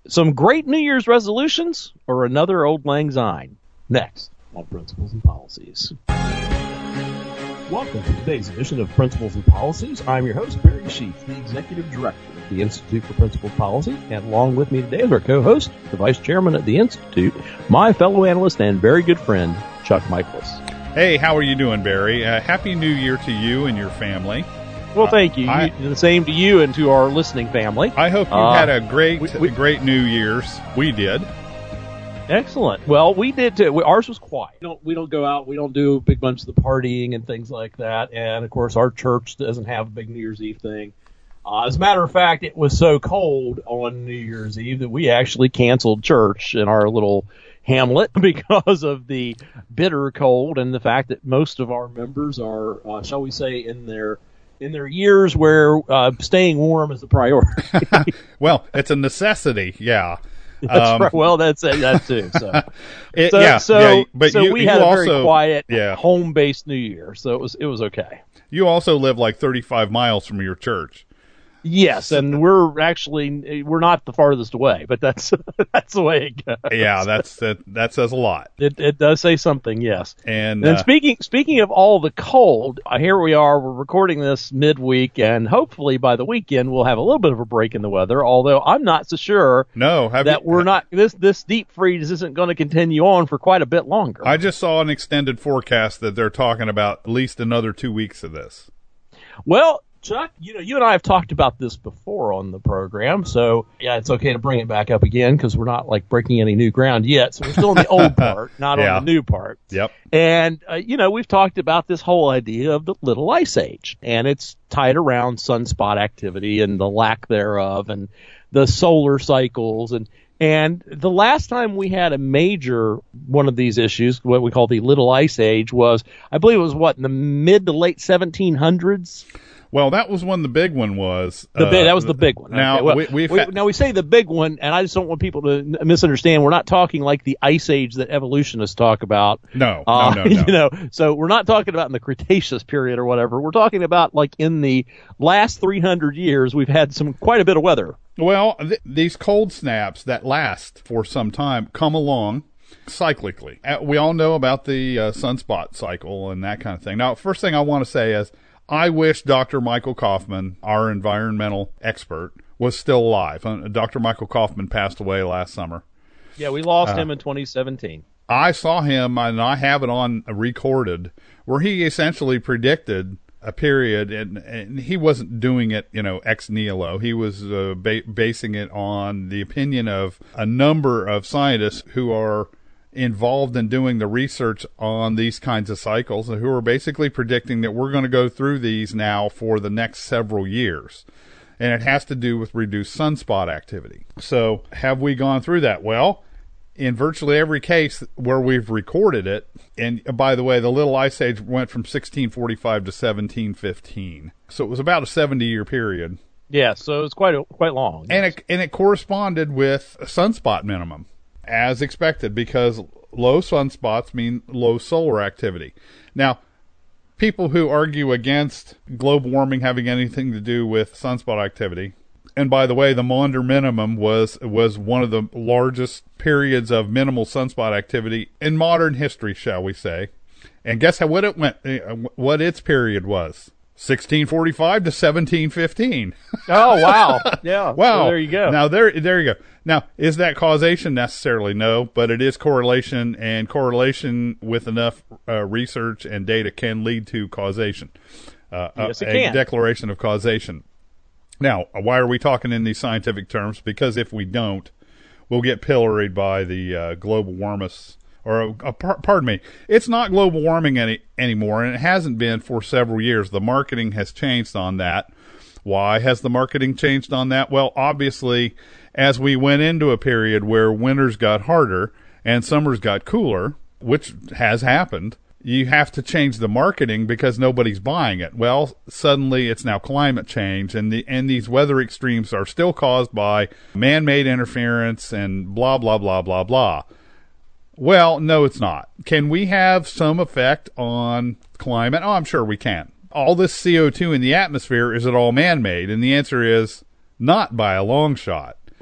Some great New Year's resolutions or another old lang syne? Next on Principles and Policies. Welcome to today's edition of Principles and Policies. I'm your host, Barry Sheets, the Executive Director of the Institute for Principled Policy, and along with me today is our co-host, the Vice Chairman at the Institute, my fellow analyst and very good friend, Chuck Michaelis. Hey, how are you doing, Barry? Happy New Year to you and your family. Well, thank you. The same to you and to our listening family. I hope you had a great New Year's. We did. Excellent. Well, we did too. Ours was quiet. We don't go out. We don't do a big bunch of the partying and things like that. And of course, our church doesn't have a big New Year's Eve thing. As a matter of fact, it was so cold on New Year's Eve that we actually canceled church in our little hamlet because of the bitter cold and the fact that most of our members are, shall we say, in their years where staying warm is a priority. Well, it's a necessity. Yeah. That's right. Well, that's that too. So, but we had a very quiet, yeah, home-based New Year, so it was okay. You also live like 35 miles from your church. Yes, and we're not the farthest away, but that's the way it goes. Yeah, that says a lot. It does say something, yes. And speaking of all the cold, here we are. We're recording this midweek, and hopefully by the weekend we'll have a little bit of a break in the weather. Although I'm not so sure. This deep freeze isn't going to continue on for quite a bit longer. I just saw an extended forecast that they're talking about at least another 2 weeks of this. Well, Chuck, you and I have talked about this before on the program, so yeah, it's okay to bring it back up again because we're not like breaking any new ground yet. So we're still on the old part, not on the new part. Yep. And we've talked about this whole idea of the little ice age, and it's tied around sunspot activity and the lack thereof, and the solar cycles, and the last time we had a major one of these issues, what we call the little ice age, was, I believe it was in the mid to late 1700s. Well, that was when the big one was. That was the big one. Now, okay. Now we say the big one, and I just don't want people to misunderstand. We're not talking like the ice age that evolutionists talk about. No. So we're not talking about in the Cretaceous period or whatever. We're talking about like in the last 300 years, we've had quite a bit of weather. Well, these cold snaps that last for some time come along cyclically. We all know about the sunspot cycle and that kind of thing. Now, first thing I want to say is, I wish Dr. Michael Kaufman, our environmental expert, was still alive. Dr. Michael Kaufman passed away last summer. Yeah, we lost him in 2017. I saw him, and I have it on recorded, where he essentially predicted a period, and he wasn't doing it, ex nihilo. He was basing it on the opinion of a number of scientists who are involved in doing the research on these kinds of cycles, and who are basically predicting that we're going to go through these now for the next several years. And it has to do with reduced sunspot activity. So have we gone through that? Well, in virtually every case where we've recorded it, and by the way, the little ice age went from 1645 to 1715. So it was about a 70-year period. Yeah, so it was quite long. And it corresponded with a sunspot minimum, as expected, because low sunspots mean low solar activity. Now, people who argue against global warming having anything to do with sunspot activity, and by the way, the Maunder minimum was one of the largest periods of minimal sunspot activity in modern history, shall we say. And guess what its period was? 1645 to 1715. Oh, wow. Yeah. Wow. So there you go. Now, there you go. Now, is that causation? Necessarily no, but it is correlation, and correlation with enough research and data can lead to causation. Yes, it a can. declaration of causation. Now, why are we talking in these scientific terms? Because if we don't, we'll get pilloried by the global warmists. Pardon me, it's not global warming anymore, and it hasn't been for several years. The marketing has changed on that. Why has the marketing changed on that? Well, obviously, as we went into a period where winters got harder and summers got cooler, which has happened, you have to change the marketing because nobody's buying it. Well, suddenly it's now climate change, and these weather extremes are still caused by man-made interference and blah, blah, blah, blah, blah. Well, no, it's not. Can we have some effect on climate? Oh, I'm sure we can. All this CO2 in the atmosphere, is it all man-made? And the answer is not by a long shot.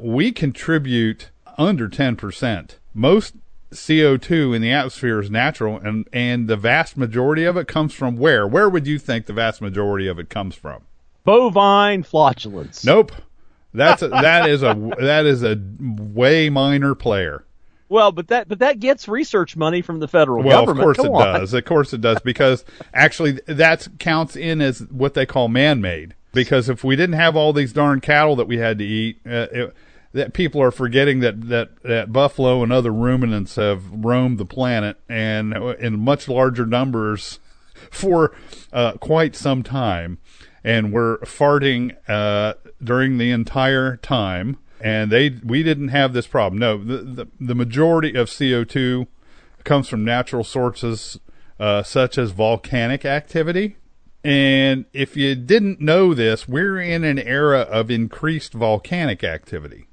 we contribute under 10%. Most CO2 in the atmosphere is natural, and the vast majority of it comes from where? Where would you think the vast majority of it comes from? Bovine flatulence. Nope. That is a way minor player. Well, but that gets research money from the federal government. government. Well, of course it does, because actually that counts in as what they call man-made. Because if we didn't have all these darn cattle that we had to eat, that people are forgetting that buffalo and other ruminants have roamed the planet, and in much larger numbers for quite some time, and we're farting during the entire time, and we didn't have this problem. No, the majority of CO2 comes from natural sources such as volcanic activity. And if you didn't know this, we're in an era of increased volcanic activity.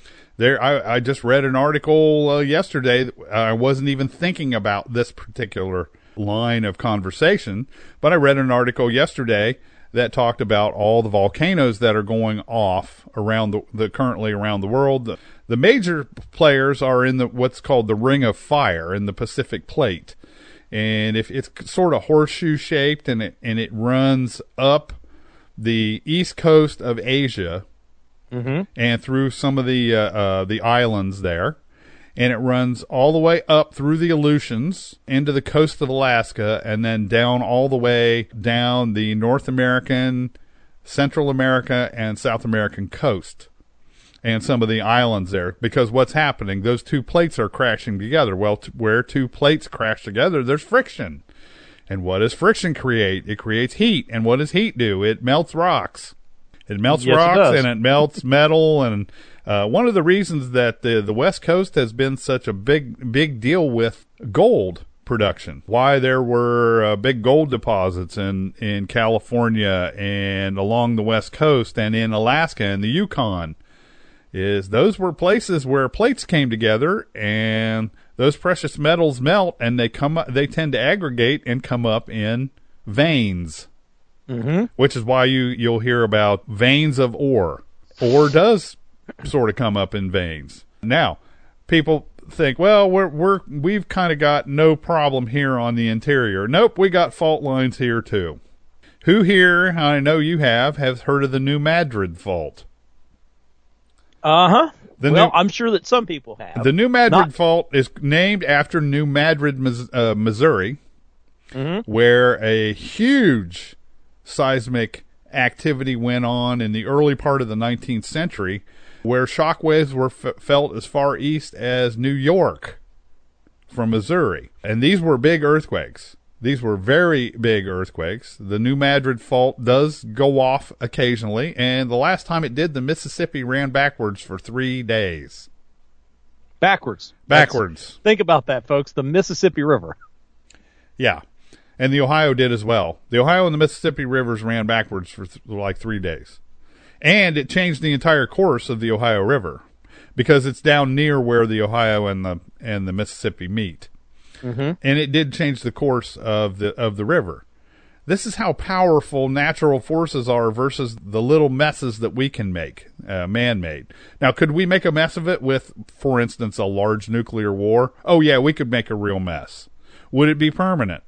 I just read an article yesterday. I wasn't even thinking about this particular line of conversation, but I read an article yesterday that talked about all the volcanoes that are going off around currently around the world. The major players are in what's called the Ring of Fire in the Pacific Plate. And if it's sort of horseshoe shaped, and it runs up the east coast of Asia, and through some of the islands there, and it runs all the way up through the Aleutians into the coast of Alaska, and then down all the way down the North American, Central America, and South American coast, and some of the islands there. Because what's happening, those two plates are crashing together. Well, where two plates crash together, there's friction. And what does friction create? It creates heat. And what does heat do? It melts rocks. It melts rocks, and it melts metal. And one of the reasons that the West Coast has been such a big deal with gold production, why there were big gold deposits in California and along the West Coast and in Alaska and the Yukon, is those were places where plates came together, and those precious metals melt, and they tend to aggregate and come up in veins. Which is why you'll hear about veins of ore. Ore does sort of come up in veins. Now, people think, well, we've kind of got no problem here on the interior. Nope, we got fault lines here too. Who here, I know you have heard of the New Madrid Fault? I'm sure that some people have. The New Madrid Fault is named after New Madrid, Missouri, where a huge seismic activity went on in the early part of the 19th century, where shock waves were felt as far east as New York from Missouri. And these were big earthquakes. These were very big earthquakes. The New Madrid Fault does go off occasionally, and the last time it did, the Mississippi ran backwards for 3 days. Backwards. Think about that, folks. The Mississippi River. Yeah. And the Ohio did as well. The Ohio and the Mississippi rivers ran backwards for like 3 days. And it changed the entire course of the Ohio River, because it's down near where the Ohio and the Mississippi meet. And it did change the course of the river. This is how powerful natural forces are versus the little messes that we can make, man-made. Now, could we make a mess of it with, for instance, a large nuclear war? Oh, yeah, we could make a real mess. Would it be permanent?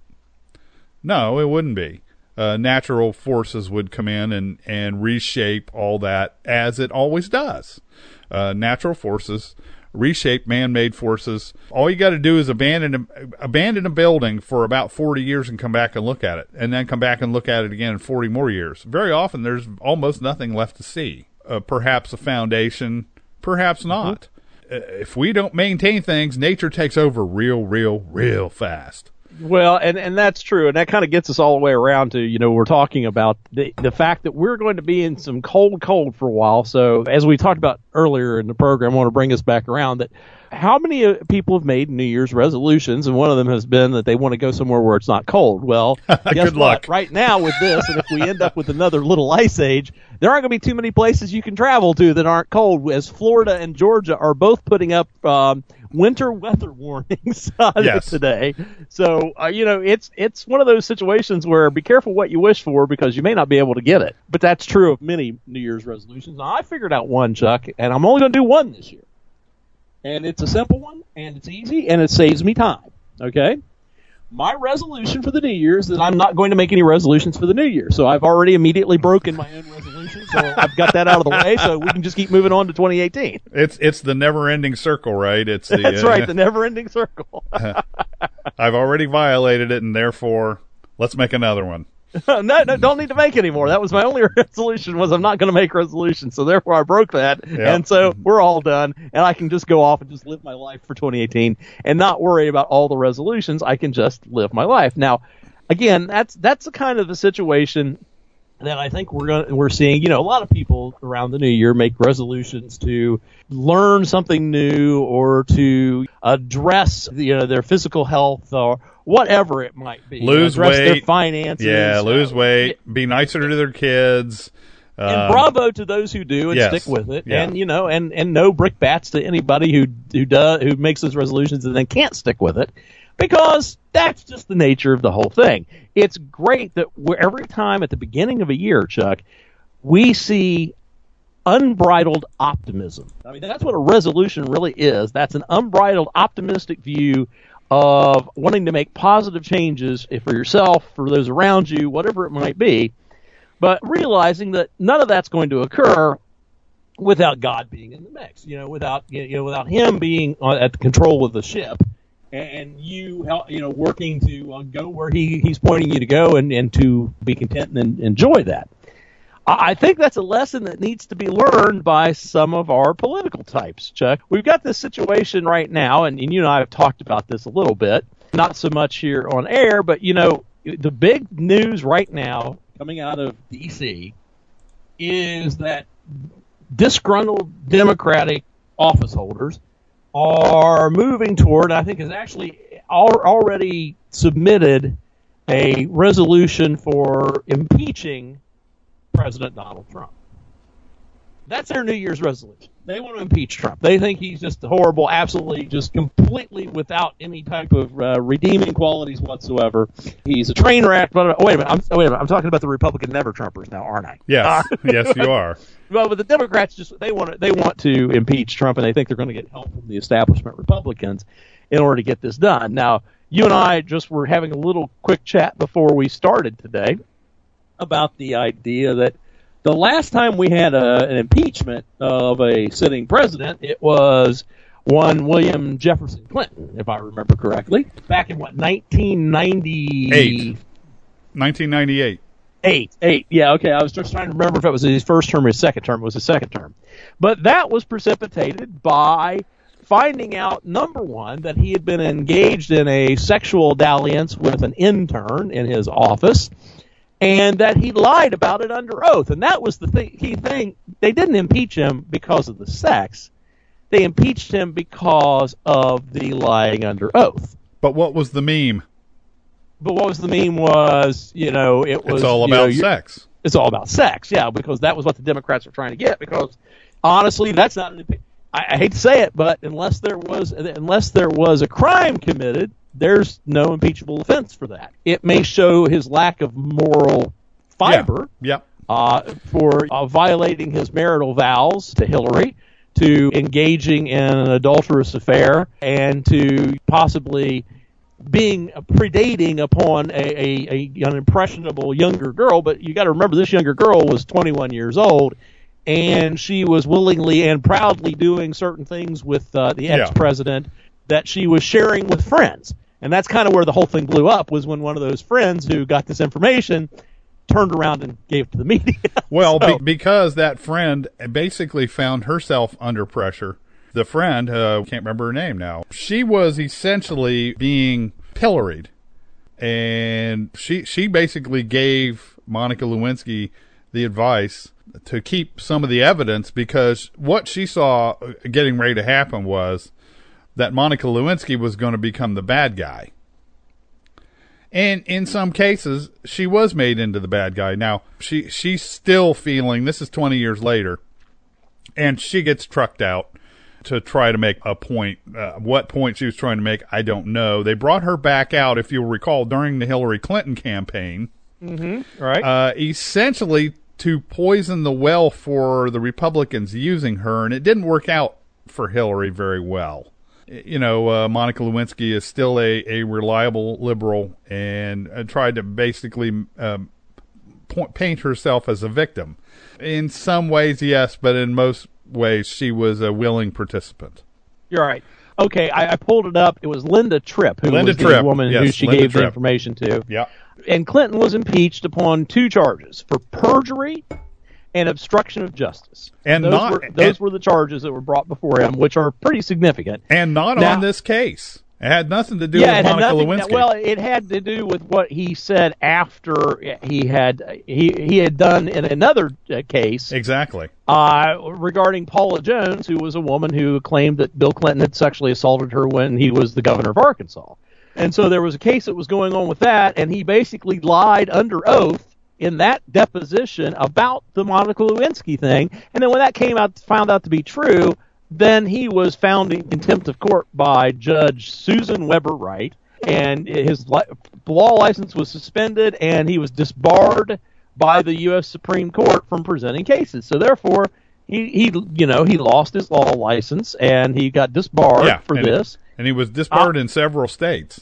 No, it wouldn't be. Natural forces would come in and reshape all that, as it always does. Natural forces reshape man-made forces. All you got to do is abandon a building for about 40 years and come back and look at it, and then come back and look at it again in 40 more years. Very often, there's almost nothing left to see. Perhaps a foundation, perhaps not. If we don't maintain things, nature takes over real fast. Well, and that's true, and that kind of gets us all the way around to, we're talking about the fact that we're going to be in some cold for a while. So as we talked about earlier in the program, I want to bring us back around that how many people have made New Year's resolutions, and one of them has been that they want to go somewhere where it's not cold. Well, guess Good luck. What? Right now with this, and if we end up with another little ice age, there aren't going to be too many places you can travel to that aren't cold, as Florida and Georgia are both putting up winter weather warnings Yes. today. So, it's one of those situations where be careful what you wish for because you may not be able to get it. But that's true of many New Year's resolutions. Now, I figured out one, Chuck, and I'm only going to do one this year. And it's a simple one, and it's easy, and it saves me time. Okay? My resolution for the New Year is that I'm not going to make any resolutions for the New Year. So I've already immediately broken my own resolution. So I've got that out of the way. So we can just keep moving on to 2018. It's the never-ending circle, right? It's the, That's right, the never-ending circle. I've already violated it, and therefore, let's make another one. No, don't need to make any more. That was my only resolution, was I'm not going to make resolutions. So therefore I broke that. Yep. And so we're all done. And I can just go off and just live my life for 2018 and not worry about all the resolutions. I can just live my life. Now, again, that's the kind of the situation that I think we're seeing. A lot of people around the new year make resolutions to learn something new or to address their physical health or whatever it might be. Lose address weight, their finances. Yeah, lose weight, be nicer to their kids. And bravo to those who do and stick with it. Yeah. And no brickbats to anybody who makes those resolutions and then can't stick with it, because that's just the nature of the whole thing. It's great that every time at the beginning of a year, Chuck, we see unbridled optimism. I mean, that's what a resolution really is. That's an unbridled, optimistic view of wanting to make positive changes for yourself, for those around you, whatever it might be, but realizing that none of that's going to occur without God being in the mix. Without Him being at the control of the ship, and you working to go where He's pointing you to go, and to be content and enjoy that. I think that's a lesson that needs to be learned by some of our political types, Chuck. We've got this situation right now, and you and I have talked about this a little bit, not so much here on air, but, the big news right now coming out of D.C. is that disgruntled Democratic office holders are moving toward, I think has actually already submitted a resolution for impeaching President Donald Trump. That's their New Year's resolution. They want to impeach Trump. They think he's just horrible, absolutely, just completely without any type of redeeming qualities whatsoever. He's a train wreck. But wait a minute. I'm talking about the Republican never-Trumpers now, aren't I? Yes, yes, you are. Well, but the Democrats they want to impeach Trump, and they think they're going to get help from the establishment Republicans in order to get this done. Now, you and I just were having a little quick chat before we started today about the idea that the last time we had an impeachment of a sitting president, it was one William Jefferson Clinton, if I remember correctly, back in 1998. 1998. Eight. Yeah, okay. I was just trying to remember if it was his first term or his second term. It was his second term. But that was precipitated by finding out, number one, that he had been engaged in a sexual dalliance with an intern in his office, and that he lied about it under oath. And that was the key thing. They didn't impeach him because of the sex. They impeached him because of the lying under oath. But what was the meme? But what was the meme was, it was... It's all about sex. It's all about sex, yeah, because that was what the Democrats were trying to get. Because, honestly, that's not an impeachment. I hate to say it, but unless there was a crime committed, there's no impeachable offense for that. It may show his lack of moral fiber for violating his marital vows to Hillary, to engaging in an adulterous affair, and to possibly being predating upon an impressionable younger girl. But you got to remember, this younger girl was 21 years old, and she was willingly and proudly doing certain things with the ex-president that she was sharing with friends. And that's kind of where the whole thing blew up, was when one of those friends who got this information turned around and gave it to the media. Well, because that friend basically found herself under pressure. The friend, can't remember her name now, she was essentially being pilloried. And she basically gave Monica Lewinsky the advice to keep some of the evidence, because what she saw getting ready to happen was that Monica Lewinsky was going to become the bad guy. And in some cases, she was made into the bad guy. Now, she's still feeling, this is 20 years later, and she gets trucked out to try to make a point. What point she was trying to make, I don't know. They brought her back out, if you'll recall, during the Hillary Clinton campaign. Mm-hmm. Right. Essentially to poison the well for the Republicans using her, and it didn't work out for Hillary very well. You know, Monica Lewinsky is still a reliable liberal and tried to basically paint herself as a victim. In some ways, yes, but in most ways, she was a willing participant. You're right. Okay, I pulled it up. It was Linda Tripp, who was the woman who she gave the information to. Yeah. And Clinton was impeached upon 2 charges, for perjury and obstruction of justice. And those were the charges that were brought before him, which are pretty significant. And not on this case. It had nothing to do with Monica Lewinsky. Well, it had to do with what he said after he had done in another case. Exactly. Regarding Paula Jones, who was a woman who claimed that Bill Clinton had sexually assaulted her when he was the governor of Arkansas. And so there was a case that was going on with that, and he basically lied under oath in that deposition about the Monica Lewinsky thing. And then when that found out to be true, then he was found in contempt of court by Judge Susan Weber Wright, and his law license was suspended, and he was disbarred by the U.S. Supreme Court from presenting cases. So therefore, he lost his law license, and he got disbarred for this. And he was disbarred in several states.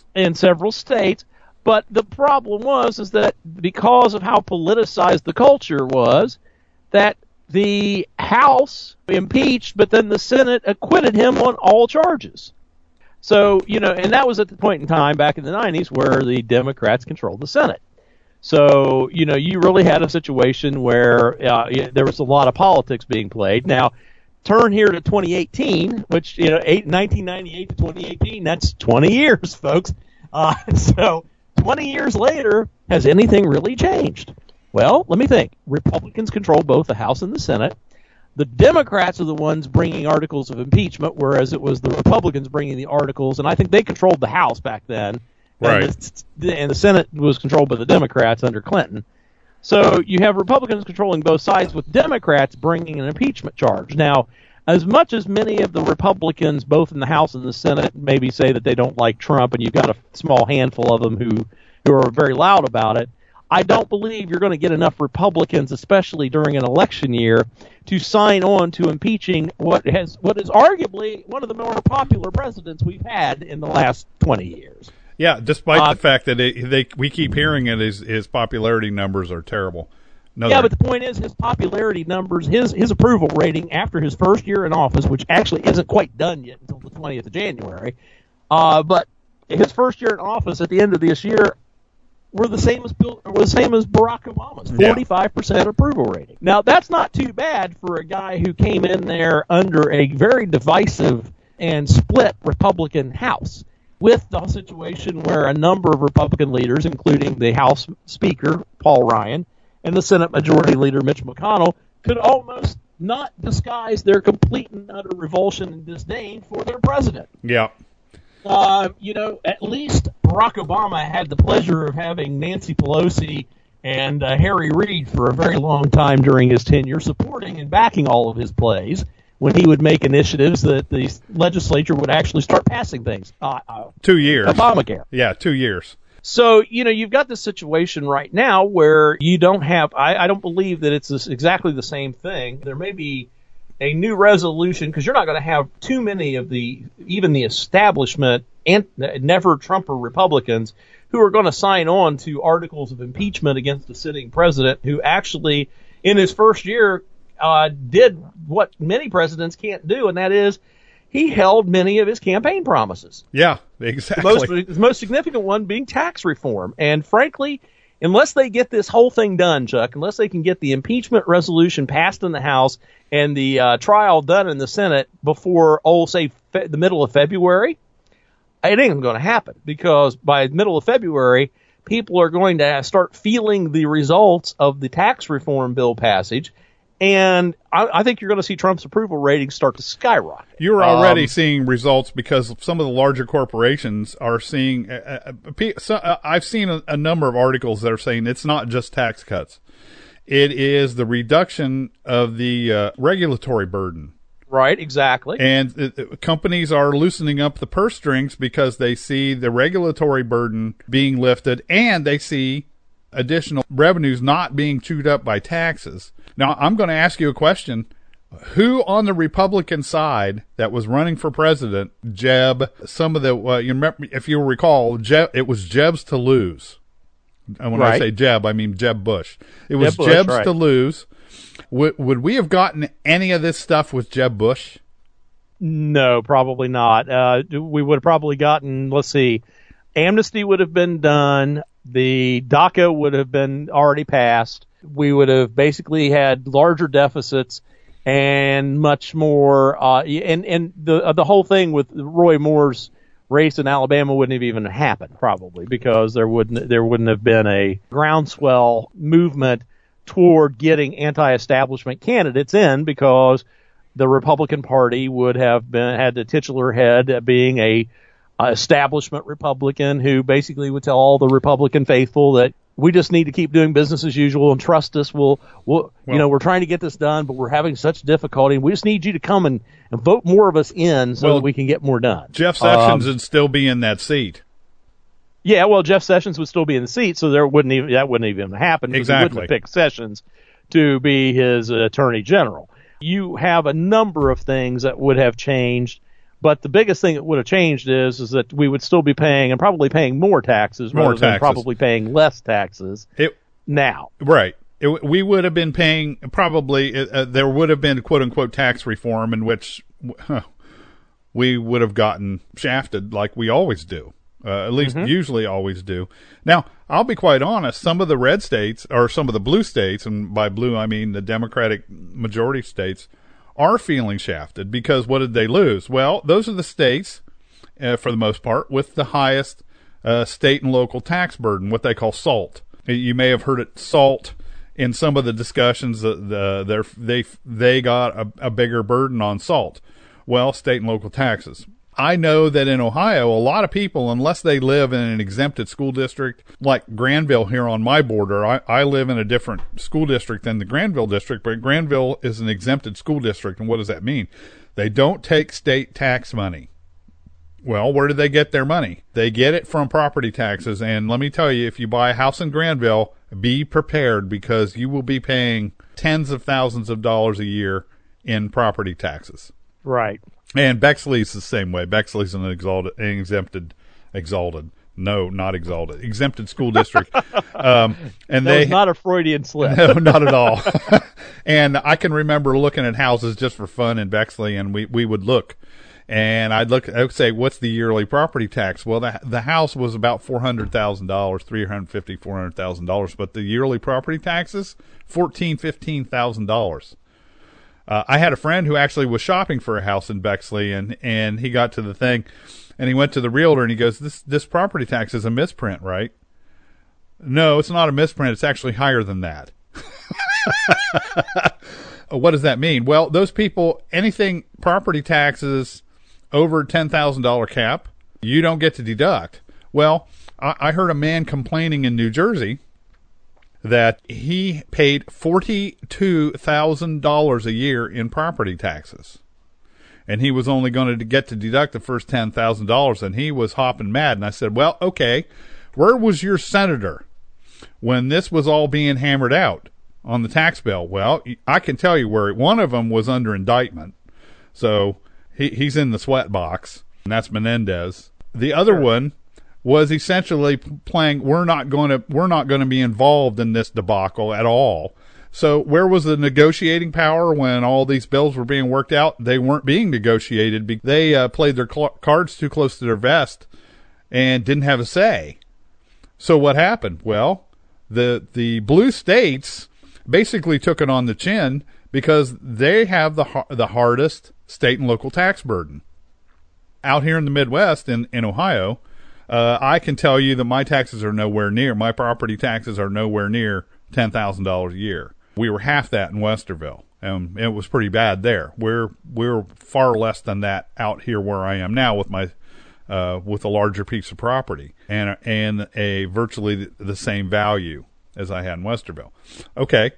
But the problem is that because of how politicized the culture was, that the House impeached, but then the Senate acquitted him on all charges. So, and that was at the point in time back in the 90s where the Democrats controlled the Senate. So, you really had a situation where there was a lot of politics being played. Now, turn here to 2018, which, 1998 to 2018, that's 20 years, folks. So 20 years later, has anything really changed? Well, let me think. Republicans control both the House and the Senate. The Democrats are the ones bringing articles of impeachment, whereas it was the Republicans bringing the articles, and I think they controlled the House back then. Right. And the Senate was controlled by the Democrats under Clinton. So you have Republicans controlling both sides with Democrats bringing an impeachment charge. Now, as much as many of the Republicans, both in the House and the Senate, maybe say that they don't like Trump, and you've got a small handful of them who are very loud about it, I don't believe you're going to get enough Republicans, especially during an election year, to sign on to impeaching what is arguably one of the more popular presidents we've had in the last 20 years. Yeah, despite the fact that we keep hearing it, his popularity numbers are terrible. But the point is his popularity numbers, his approval rating after his first year in office, which actually isn't quite done yet until the 20th of January, but his first year in office at the end of this year were the same as Barack Obama's, 45% approval rating. Now, that's not too bad for a guy who came in there under a very divisive and split Republican House, with the situation where a number of Republican leaders, including the House Speaker, Paul Ryan, and the Senate Majority Leader, Mitch McConnell, could almost not disguise their complete and utter revulsion and disdain for their president. Yeah. At least Barack Obama had the pleasure of having Nancy Pelosi and Harry Reid for a very long time during his tenure, supporting and backing all of his plays when he would make initiatives that the legislature would actually start passing things. 2 years. Obamacare. Yeah, 2 years. So, you've got this situation right now where you don't have, I don't believe that it's exactly the same thing. There may be a new resolution, because you're not going to have too many of even the establishment and never Trumper Republicans who are going to sign on to articles of impeachment against the sitting president, who actually, in his first year, did what many presidents can't do, and that is he held many of his campaign promises. Yeah, exactly. The most significant one being tax reform. And frankly, unless they get this whole thing done, Chuck, unless they can get the impeachment resolution passed in the House and the trial done in the Senate before, the middle of February, it ain't going to happen, because by the middle of February, people are going to start feeling the results of the tax reform bill passage. And I think you're going to see Trump's approval ratings start to skyrocket. You're already seeing results because some of the larger corporations are seeing. I've seen a number of articles that are saying it's not just tax cuts. It is the reduction of the regulatory burden Right, exactly. And companies are loosening up the purse strings because they see the regulatory burden being lifted and they see additional revenues not being chewed up by taxes. Now, I'm going to ask you a question. Who on the Republican side that was running for president, Jeb, some of the, you remember, if you recall, Jeb, it was Jeb's to lose. And when I say Jeb, I mean Jeb Bush. It was Jeb's to lose. Would we have gotten any of this stuff with Jeb Bush? No, probably not. We would have probably gotten, let's see, amnesty would have been done. The DACA would have been already passed. We would have basically had larger deficits and much more. And the whole thing with Roy Moore's race in Alabama wouldn't have even happened, probably, because there wouldn't have been a groundswell movement toward getting anti-establishment candidates in, because the Republican Party would have had the titular head being a establishment Republican who basically would tell all the Republican faithful that we just need to keep doing business as usual and trust us. We're trying to get this done, but we're having such difficulty. We just need you to come and vote more of us in so that we can get more done. Jeff Sessions would still be in that seat. Yeah, well, Jeff Sessions would still be in the seat, so that wouldn't even happen. Exactly. He wouldn't have picked Sessions to be his attorney general. You have a number of things that would have changed, but the biggest thing that would have changed is that we would still be paying, and probably paying more taxes rather than probably paying less taxes now. Right. We would have been paying probably, there would have been quote-unquote tax reform in which we would have gotten shafted like we always do. At least usually always do. Now, I'll be quite honest, some of the red states, or some of the blue states, and by blue I mean the Democratic majority states, are feeling shafted because what did they lose? Well, those are the states, for the most part, with the highest state and local tax burden, what they call SALT. You may have heard it SALT in some of the discussions. They got a bigger burden on SALT. Well, state and local taxes. I know that in Ohio, a lot of people, unless they live in an exempted school district, like Granville here on my border, I live in a different school district than the Granville district, but Granville is an exempted school district. And what does that mean? They don't take state tax money. Well, where do they get their money? They get it from property taxes. And let me tell you, if you buy a house in Granville, be prepared, because you will be paying tens of thousands of dollars a year in property taxes. Right. And Bexley's the same way. Bexley's an exempted school district. And that was not a Freudian slip. No, not at all. And I can remember looking at houses just for fun in Bexley, and we would look. And I would say, what's the yearly property tax? Well, the house was about $400,000, $350,000, $400,000, but the yearly property taxes, $14,000, $15,000. I had a friend who actually was shopping for a house in Bexley, and he got to the thing, and he went to the realtor, and he goes, this property tax is a misprint, right? No, it's not a misprint. It's actually higher than that. What does that mean? Well, those people, anything property taxes over $10,000 cap, you don't get to deduct. Well, I heard a man complaining in New Jersey that he paid $42,000 a year in property taxes. And he was only going to get to deduct the first $10,000, and he was hopping mad. And I said, well, okay, where was your senator when this was all being hammered out on the tax bill? Well, I can tell you where. One of them was under indictment. So he's in the sweat box, and that's Menendez. The other one was essentially playing, we're not going to be involved in this debacle at all. So where was the negotiating power when all these bills were being worked out? They weren't being negotiated. They played their cards too close to their vest and didn't have a say. So what happened? Well, the blue states basically took it on the chin because they have the hardest state and local tax burden. Out here in the Midwest, in Ohio, I can tell you that my taxes are nowhere near, my property taxes are nowhere near $10,000 a year. We were half that in Westerville, and it was pretty bad there. We're far less than that out here where I am now with my with a larger piece of property and a virtually the same value as I had in Westerville. Okay,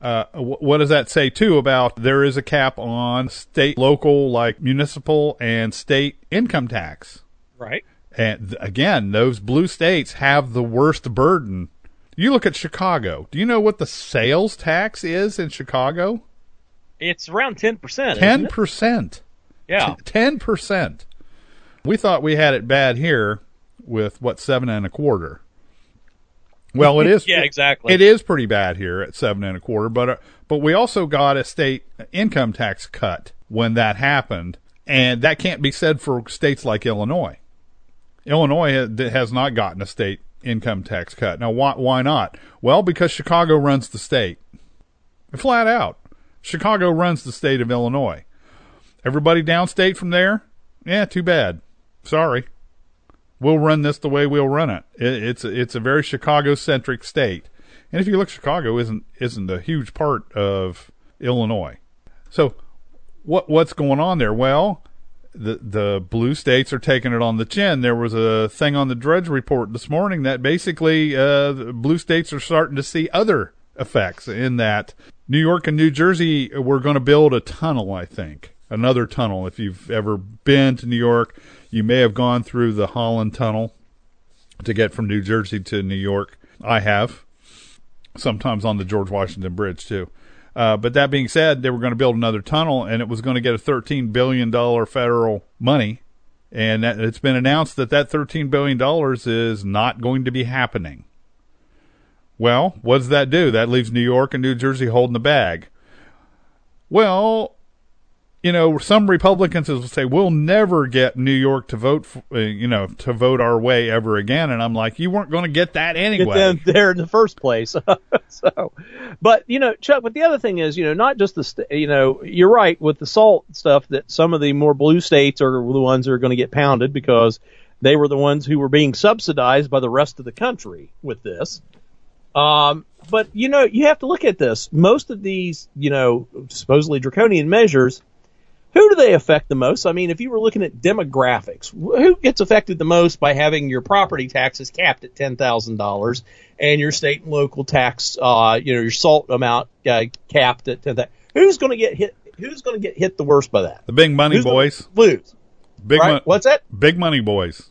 What does that say, too, about there is a cap on state, local, like municipal and state income tax? Right. And again, those blue states have the worst burden. You look at Chicago. Do you know what the sales tax is in Chicago? It's around 10%. 10%. Yeah. 10%. We thought we had it bad here with, 7.25%. Well, it is. Yeah, exactly. It is pretty bad here at 7.25%, but we also got a state income tax cut when that happened, and that can't be said for states like Illinois. Illinois has not gotten a state income tax cut. Now, why not? Well, because Chicago runs the state. Flat out. Chicago runs the state of Illinois. Everybody downstate from there? Yeah, too bad. Sorry. We'll run this the way we'll run it. It's a very Chicago-centric state. And if you look, Chicago isn't a huge part of Illinois. So what's going on there? Well, the blue states are taking it on the chin. There was a thing on the Drudge Report this morning that basically the blue states are starting to see other effects in that New York and New Jersey were going to build a tunnel, I think. Another tunnel. If you've ever been to New York, you may have gone through the Holland Tunnel to get from New Jersey to New York. I have. Sometimes on the George Washington Bridge, too. But that being said, they were going to build another tunnel, and it was going to get a $13 billion federal money. And it's been announced that $13 billion is not going to be happening. Well, what does that do? That leaves New York and New Jersey holding the bag. Well, some Republicans will say, we'll never get New York to vote, to vote our way ever again. And I'm like, you weren't going to get that anyway. Get them there in the first place. But, Chuck, but the other thing is, not just you're right with the SALT stuff that some of the more blue states are the ones that are going to get pounded because they were the ones who were being subsidized by the rest of the country with this. But, you have to look at this. Most of these, supposedly draconian measures, who do they affect the most? I mean, if you were looking at demographics, who gets affected the most by having your property taxes capped at $10,000 and your state and local tax, your SALT amount capped at $10,000? Who's going to get hit? Who's going to get hit the worst by that? The big money boys. Lose. What's that? Big money boys.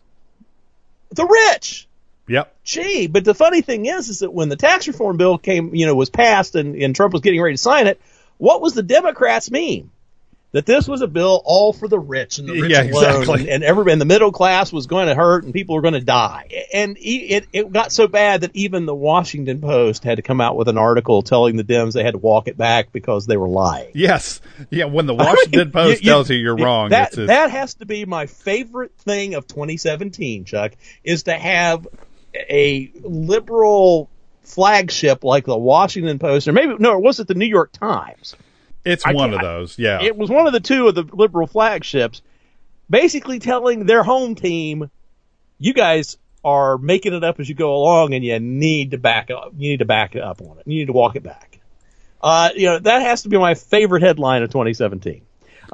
The rich. Yep. Gee, but the funny thing is that when the tax reform bill was passed and Trump was getting ready to sign it, what was the Democrats mean? That this was a bill all for the rich and the rich alone, exactly. and the middle class was going to hurt and people were going to die. And it got so bad that even the Washington Post had to come out with an article telling the Dems they had to walk it back because they were lying. Yes. Yeah, when the Washington Post tells you you're wrong. That has to be my favorite thing of 2017, Chuck, is to have a liberal flagship like the Washington Post, or maybe, no, was it the New York Times? It's one of those, yeah. It was one of the two of the liberal flagships, basically telling their home team, you guys are making it up as you go along, and you need to back up. You need to back up on it. You need to walk it back. That has to be my favorite headline of 2017.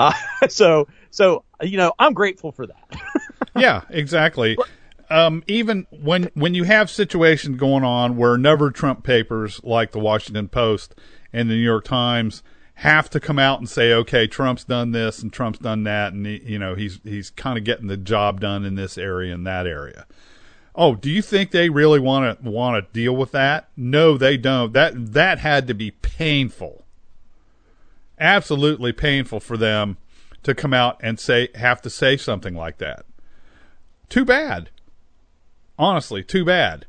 So I'm grateful for that. Yeah, exactly. Even when you have situations going on where Never Trump papers like the Washington Post and the New York Times have to come out and say, okay, Trump's done this and Trump's done that, and he's kind of getting the job done in this area and that area. Oh, do you think they really want to deal with that? No, they don't. That had to be painful, absolutely painful for them to come out and have to say something like that. Too bad, honestly, too bad.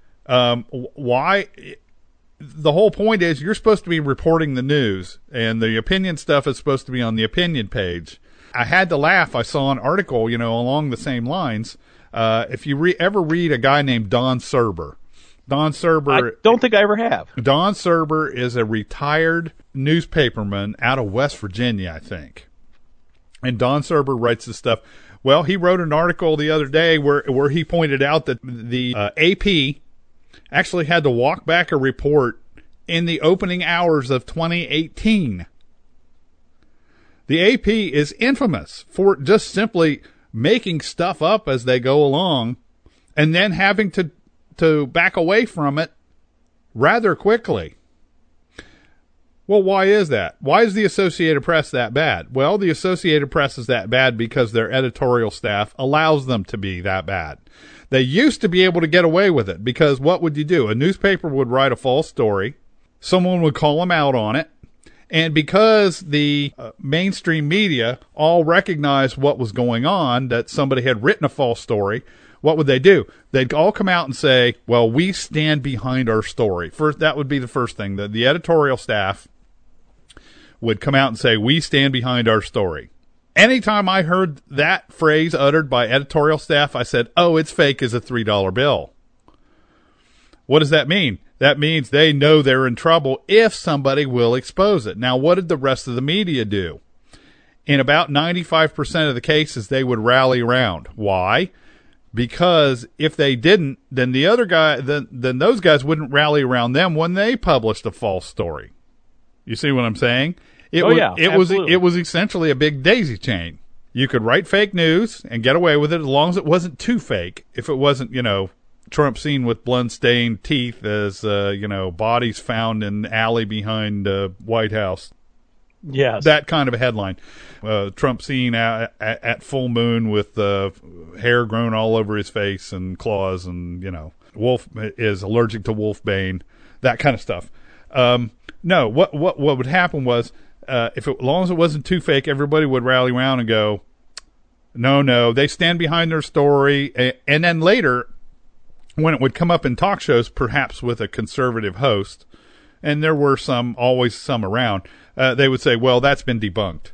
Why? The whole point is you're supposed to be reporting the news, and the opinion stuff is supposed to be on the opinion page. I had to laugh. I saw an article, along the same lines. If you ever read a guy named Don Serber. Don Serber. I don't think I ever have. Don Serber is a retired newspaperman out of West Virginia, I think. And Don Serber writes this stuff. Well, he wrote an article the other day where he pointed out that the AP actually had to walk back a report in the opening hours of 2018. The AP is infamous for just simply making stuff up as they go along and then having to back away from it rather quickly. Well, why is that? Why is the Associated Press that bad? Well, the Associated Press is that bad because their editorial staff allows them to be that bad. They used to be able to get away with it because what would you do? A newspaper would write a false story. Someone would call them out on it. And because the mainstream media all recognized what was going on, that somebody had written a false story, what would they do? They'd all come out and say, well, we stand behind our story. First, that would be the first thing. The editorial staff would come out and say, we stand behind our story. Anytime I heard that phrase uttered by editorial staff, I said, oh, it's fake as a $3 bill. What does that mean? That means they know they're in trouble if somebody will expose it. Now, what did the rest of the media do? In about 95% of the cases, they would rally around. Why? Because if they didn't, then the other guy, then those guys wouldn't rally around them when they published a false story. You see what I'm saying? It was essentially a big daisy chain. You could write fake news and get away with it as long as it wasn't too fake. If it wasn't, Trump seen with blood-stained teeth as, bodies found in alley behind White House. Yes. That kind of a headline. Trump seen at full moon with hair grown all over his face and claws and, Wolf is allergic to wolfbane, that kind of stuff. No, what would happen was, as long as it wasn't too fake, everybody would rally around and go, no, they stand behind their story. And then later, when it would come up in talk shows, perhaps with a conservative host, and there were always some around, they would say, well, that's been debunked.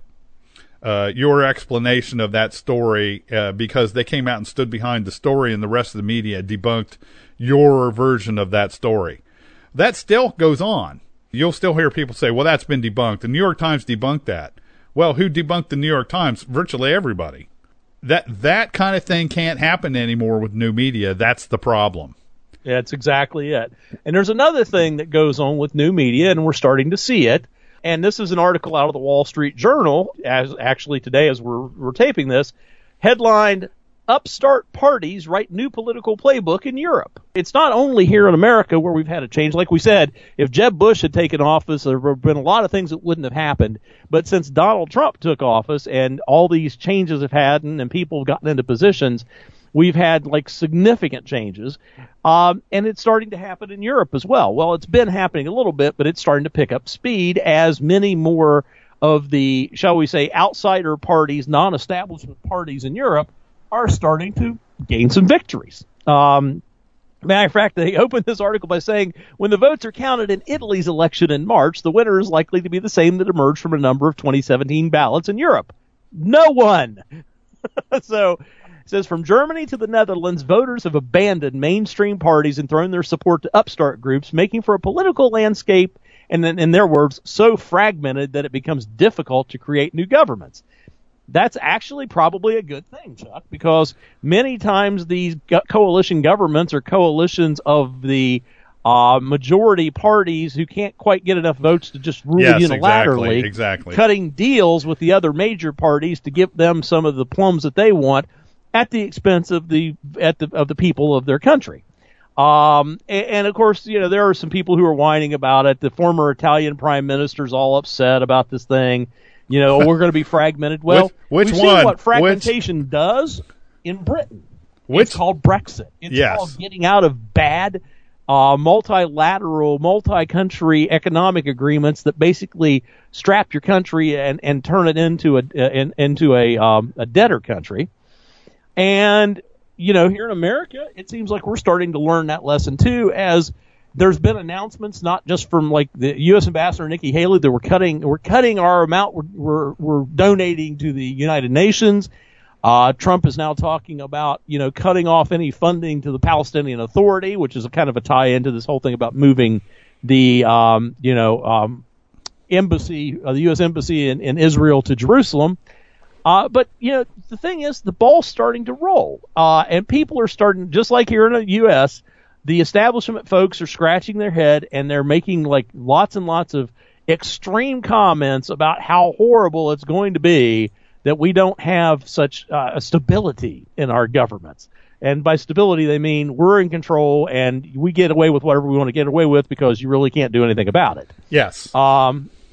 Your explanation of that story, because they came out and stood behind the story and the rest of the media debunked your version of that story. That still goes on. You'll still hear people say, well, that's been debunked. The New York Times debunked that. Well, who debunked the New York Times? Virtually everybody. That kind of thing can't happen anymore with new media. That's the problem. Yeah, that's exactly it. And there's another thing that goes on with new media, and we're starting to see it. And this is an article out of the Wall Street Journal, today as we're taping this, headlined, "Upstart Parties Write New Political Playbook in Europe." It's not only here in America where we've had a change. Like we said, if Jeb Bush had taken office, there would have been a lot of things that wouldn't have happened. But since Donald Trump took office and all these changes have happened and people have gotten into positions, we've had significant changes. And it's starting to happen in Europe as well. Well, it's been happening a little bit, but it's starting to pick up speed as many more of the, shall we say, outsider parties, non-establishment parties in Europe are starting to gain some victories. Matter of fact, they opened this article by saying, when the votes are counted in Italy's election in March, the winner is likely to be the same that emerged from a number of 2017 ballots in Europe. No one! So, it says, from Germany to the Netherlands, voters have abandoned mainstream parties and thrown their support to upstart groups, making for a political landscape, and then, in their words, so fragmented that it becomes difficult to create new governments. That's actually probably a good thing, Chuck, because many times these coalition governments are coalitions of the majority parties who can't quite get enough votes to just rule unilaterally, exactly. Cutting deals with the other major parties to give them some of the plums that they want at the expense of the people of their country. And of course, there are some people who are whining about it. The former Italian prime minister's all upset about this thing. We're going to be fragmented. Well, we've seen what fragmentation does in Britain. It's called Brexit. It's called getting out of bad multilateral, multi-country economic agreements that basically strap your country and turn it into a debtor country. And here in America, it seems like we're starting to learn that lesson too, as there's been announcements not just from the U.S. Ambassador Nikki Haley that we're cutting our amount we're donating to the United Nations. Trump is now talking about cutting off any funding to the Palestinian Authority, which is a kind of a tie into this whole thing about moving the embassy, the U.S. embassy in Israel to Jerusalem. But the thing is, the ball's starting to roll, and people are starting, just like here in the U.S., the establishment folks are scratching their head and they're making lots and lots of extreme comments about how horrible it's going to be that we don't have such a stability in our governments. And by stability, they mean we're in control and we get away with whatever we want to get away with because you really can't do anything about it. Yes.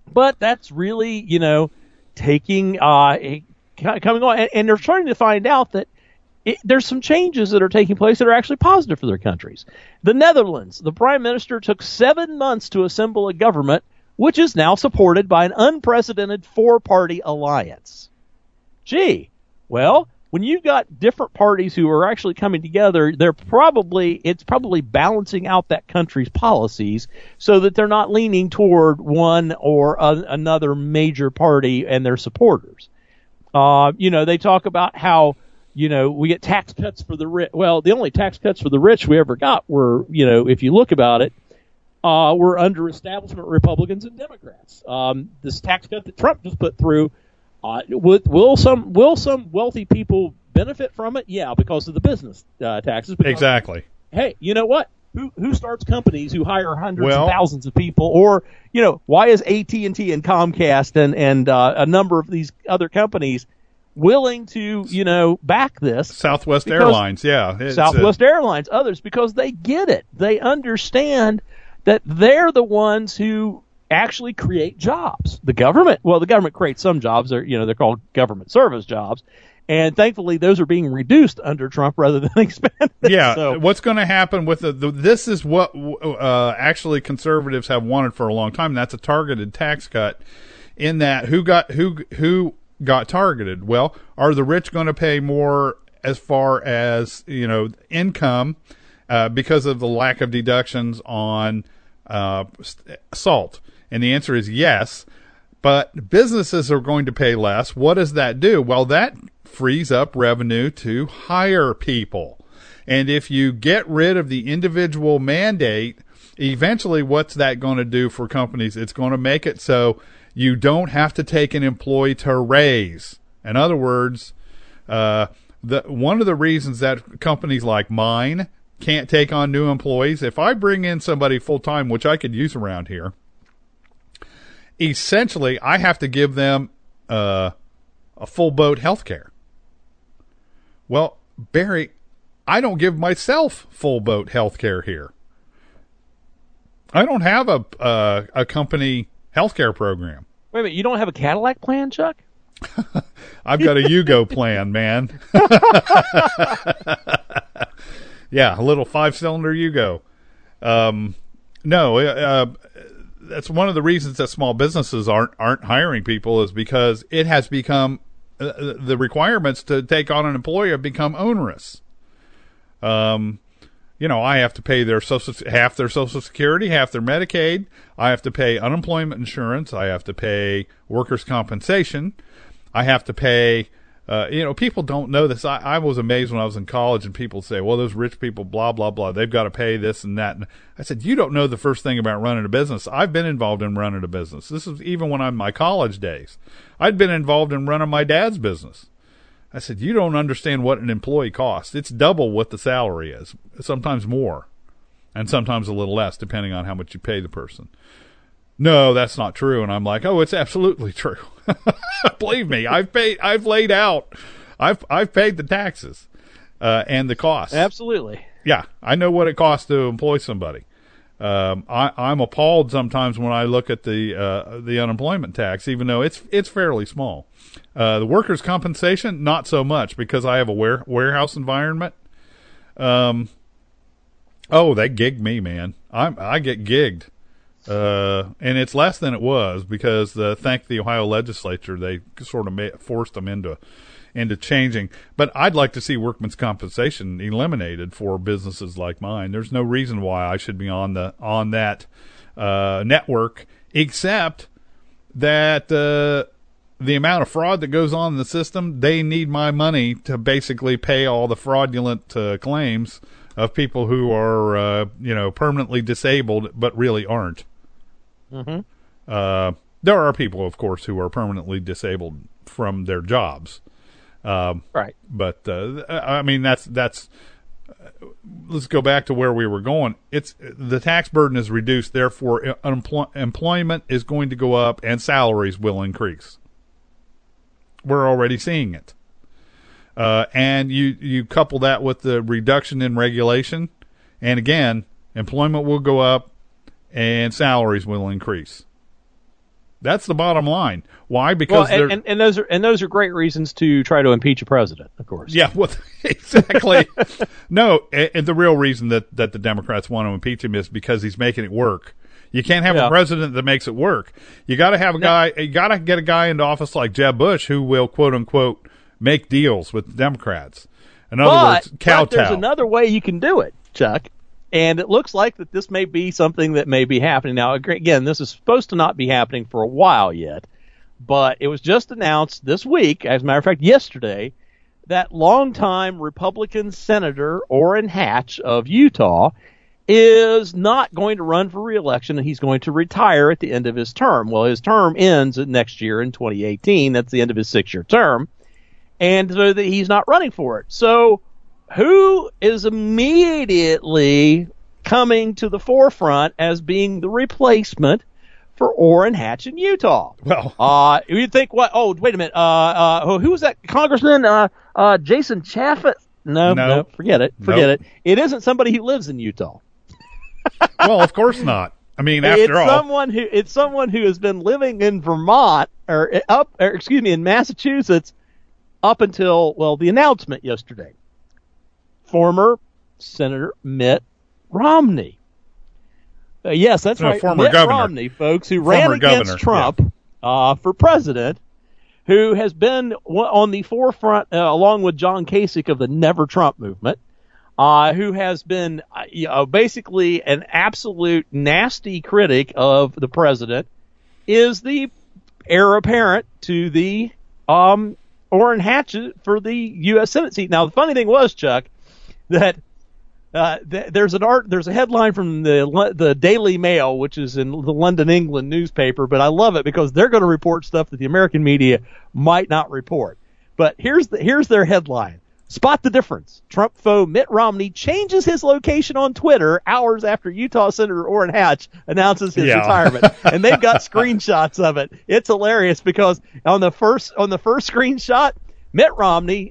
But that's really, taking coming on, and they're starting to find out that there's some changes that are taking place that are actually positive for their countries. The Netherlands, the prime minister took 7 months to assemble a government, which is now supported by an unprecedented 4-party alliance. Gee, well, when you've got different parties who are actually coming together, it's probably balancing out that country's policies so that they're not leaning toward one or another major party and their supporters. They talk about how, we get tax cuts for the rich. Well, the only tax cuts for the rich we ever got were, if you look about it, were under establishment Republicans and Democrats. This tax cut that Trump just put through, will some wealthy people benefit from it? Yeah, because of the business taxes. Because, exactly. Hey, you know what? Who starts companies who hire hundreds of thousands of people? Or, why is AT&T and Comcast and a number of these other companies willing to, back this? Southwest Airlines, yeah. Southwest Airlines, others, because they get it. They understand that they're the ones who actually create jobs. The government creates some jobs. They're called government service jobs. And thankfully, those are being reduced under Trump rather than expanded. Yeah, so, what's going to happen with this is what actually conservatives have wanted for a long time. And that's a targeted tax cut. In that, who got targeted? Well, are the rich going to pay more as far as income because of the lack of deductions on salt? And the answer is yes. But businesses are going to pay less. What does that do? Well, that frees up revenue to hire people. And if you get rid of the individual mandate, eventually what's that going to do for companies? It's going to make it so you don't have to take an employee to raise. In other words, one of the reasons that companies like mine can't take on new employees, if I bring in somebody full-time, which I could use around here, essentially I have to give them a full boat health care. Well, Barry, I don't give myself full boat health care here. I don't have a company health care program. Wait a minute, you don't have a Cadillac plan, Chuck? I've got a Yugo plan, man. Yeah, a little 5-cylinder Yugo. That's one of the reasons that small businesses aren't hiring people, is because it has become the requirements to take on an employee have become onerous. I have to pay half their Social Security, half their Medicaid. I have to pay unemployment insurance. I have to pay workers' compensation. I have to pay, people don't know this. I was amazed when I was in college and people say, well, those rich people, blah, blah, blah, they've got to pay this and that. And I said, you don't know the first thing about running a business. I've been involved in running a business. This is even when I'm in my college days. I'd been involved in running my dad's business. I said, you don't understand what an employee costs. It's double what the salary is, sometimes more, and sometimes a little less, depending on how much you pay the person. No, that's not true. And I'm like, oh, it's absolutely true. Believe me, I've paid the taxes and the costs. Absolutely. Yeah, I know what it costs to employ somebody. I'm appalled sometimes when I look at the unemployment tax, even though it's fairly small. The workers' compensation, not so much, because I have a warehouse environment. They gig me, man. I get gigged. And it's less than it was because thank the Ohio legislature, they sort of forced them into changing. But I'd like to see workman's compensation eliminated for businesses like mine. There's no reason why I should be on that network, except that the amount of fraud that goes on in the system, they need my money to basically pay all the fraudulent claims of people who are permanently disabled but really aren't. Mm-hmm. There are people, of course, who are permanently disabled from their jobs. Right. But I mean, that's. Let's go back to where we were going. It's the tax burden is reduced, therefore employment is going to go up and salaries will increase. We're already seeing it. And you couple that with the reduction in regulation, and again, employment will go up and salaries will increase. That's the bottom line. Why? Because those are great reasons to try to impeach a president, of course. Yeah, well, exactly. No, and the real reason that the Democrats want to impeach him is because he's making it work. You can't have a president that makes it work. You got to have you got to get a guy into office like Jeb Bush who will, quote unquote, make deals with Democrats. In other words, kowtow. There's another way you can do it, Chuck. And it looks like that this may be something that may be happening. Now, again, this is supposed to not be happening for a while yet, but it was just announced this week, as a matter of fact, yesterday, that longtime Republican Senator Orrin Hatch of Utah is not going to run for re-election, and he's going to retire at the end of his term. Well, his term ends next year in 2018. That's the end of his 6-year term. And so that he's not running for it. So who is immediately coming to the forefront as being the replacement for Orrin Hatch in Utah? Well, you'd think, what? Oh, wait a minute. Who was that Congressman? Jason Chaffetz? No, forget it. Forget it. It isn't somebody who lives in Utah. Well, of course not. I mean, after all, it's someone who has been living in Vermont in Massachusetts up until the announcement yesterday. Former Senator Mitt Romney. Yes, that's right. Former Mitt governor. Romney, folks, who ran against Trump for president, who has been on the forefront along with John Kasich of the Never Trump movement, who has been basically an absolute nasty critic of the president, is the heir apparent to the Orrin Hatch for the U.S. Senate seat. Now, the funny thing was, Chuck, that there's a headline from the Daily Mail, which is in the London, England newspaper, but I love it because they're going to report stuff that the American media might not report. But here's their headline. Spot the difference. Trump foe Mitt Romney changes his location on Twitter hours after Utah Senator Orrin Hatch announces his retirement. And they've got screenshots of it. It's hilarious because on the first screenshot, Mitt Romney,